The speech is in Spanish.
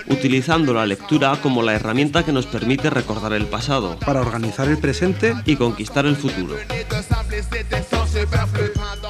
utilizando la lectura como la herramienta que nos permite recordar el pasado, para organizar el presente y conquistar el futuro.